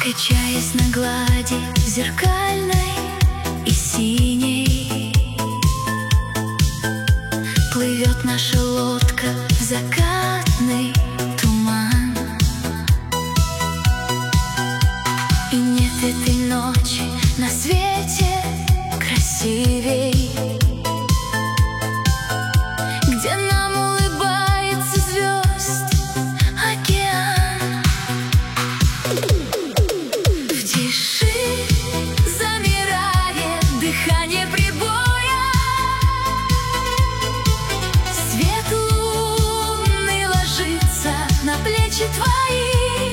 Качаясь на глади зеркальной и синей, плывет наша лодка в закатный туман. И нет этой ночи на свете красивей, где нам улыбается звезд океан. В тиши замирает дыхание прибоя, свет лунный ложится на плечи твои.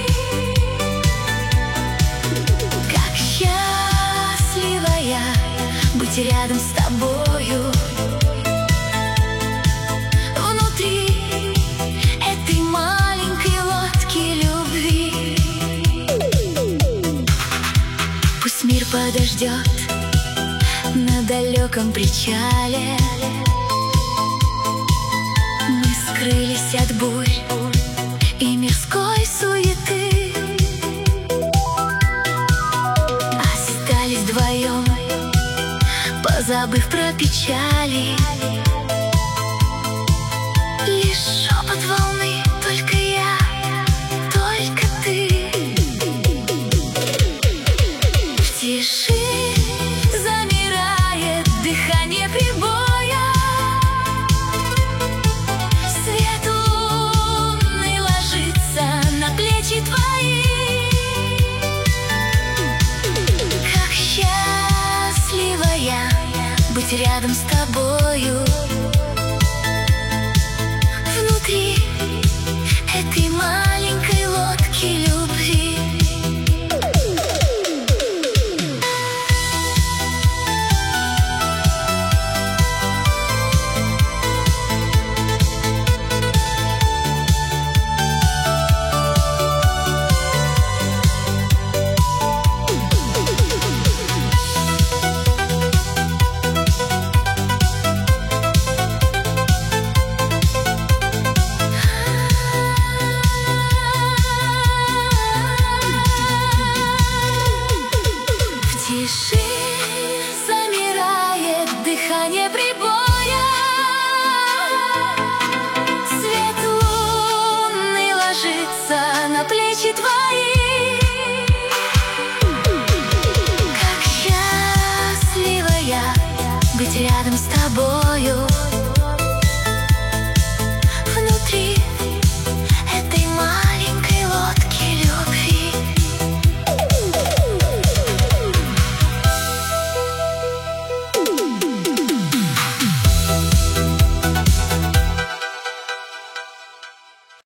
Как счастлива я быть рядом с тобою, внутри этой маленькой лодки любви. Пусть мир подождет на далеком причале, мы скрылись от бурь и мирской суеты, остались вдвоем, позабыв про печали. Лишь шепот волны, только я, только ты. В тиши замирает дыхание прибоя, свет лунный ложится на плечи твои. Как счастлива я быть рядом с тобою, внутри этой маленькой лодки любви. В тиши замирает дыхание прибоя, свет лунный ложится на плечи твои. Как счастлива я быть рядом с тобою,